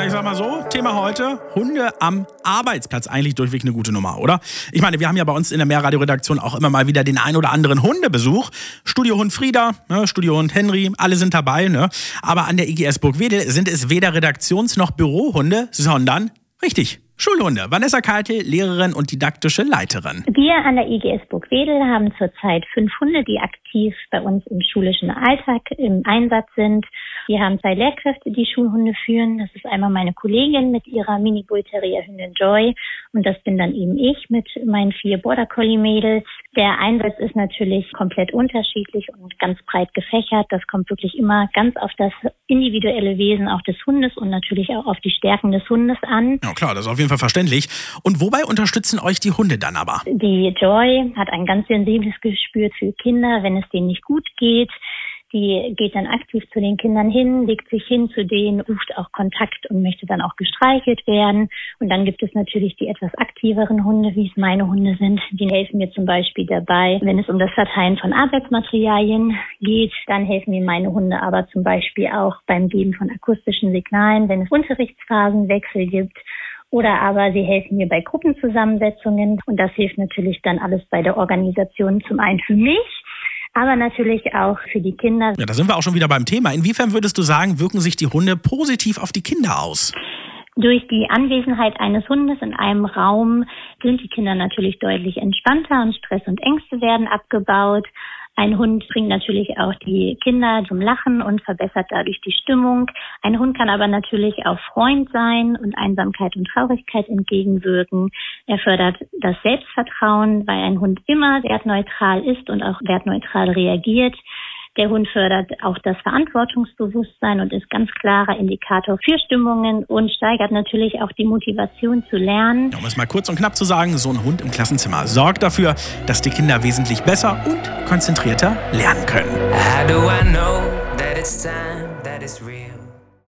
ich sag mal so, Thema heute, Hunde am Arbeitsplatz. Eigentlich durchweg eine gute Nummer, oder? Ich meine, wir haben ja bei uns in der Mehrradio-Redaktion auch immer mal wieder den ein oder anderen Hundebesuch. Studiohund Frieda, ne, Studiohund Henry, alle sind dabei. Ne? Aber an der IGS Burgwedel sind es weder Redaktions- noch Bürohunde, sondern, richtig, Schulhunde. Vanessa Keitel, Lehrerin und didaktische Leiterin. Wir an der IGS Burgwedel haben zurzeit 5 Hunde, die aktiv bei uns im schulischen Alltag im Einsatz sind. Wir haben 2 Lehrkräfte, die Schulhunde führen. Das ist einmal meine Kollegin mit ihrer Mini-Bull-Terrier-Hündin Joy und das bin dann eben ich mit meinen 4 Border-Collie-Mädels. Der Einsatz ist natürlich komplett unterschiedlich und ganz breit gefächert. Das kommt wirklich immer ganz auf das individuelle Wesen auch des Hundes und natürlich auch auf die Stärken des Hundes an. Ja klar, das ist auf jeden Fall verständlich. Und wobei unterstützen euch die Hunde dann aber? Die Joy hat ein ganz sensibles Gespür für Kinder, wenn es denen nicht gut geht. Die geht dann aktiv zu den Kindern hin, legt sich hin zu denen, ruft auch Kontakt und möchte dann auch gestreichelt werden. Und dann gibt es natürlich die etwas aktiveren Hunde, wie es meine Hunde sind. Die helfen mir zum Beispiel dabei, wenn es um das Verteilen von Arbeitsmaterialien geht. Dann helfen mir meine Hunde aber zum Beispiel auch beim Geben von akustischen Signalen, wenn es Unterrichtsphasenwechsel gibt. Oder aber sie helfen mir bei Gruppenzusammensetzungen. Und das hilft natürlich dann alles bei der Organisation zum einen für mich, aber natürlich auch für die Kinder. Ja, da sind wir auch schon wieder beim Thema. Inwiefern würdest du sagen, wirken sich die Hunde positiv auf die Kinder aus? Durch die Anwesenheit eines Hundes in einem Raum sind die Kinder natürlich deutlich entspannter und Stress und Ängste werden abgebaut. Ein Hund bringt natürlich auch die Kinder zum Lachen und verbessert dadurch die Stimmung. Ein Hund kann aber natürlich auch Freund sein und Einsamkeit und Traurigkeit entgegenwirken. Er fördert das Selbstvertrauen, weil ein Hund immer wertneutral ist und auch wertneutral reagiert. Der Hund fördert auch das Verantwortungsbewusstsein und ist ganz klarer Indikator für Stimmungen und steigert natürlich auch die Motivation zu lernen. Um es mal kurz und knapp zu sagen, so ein Hund im Klassenzimmer sorgt dafür, dass die Kinder wesentlich besser und konzentrierter lernen können. How do I know that it's time, that it's real?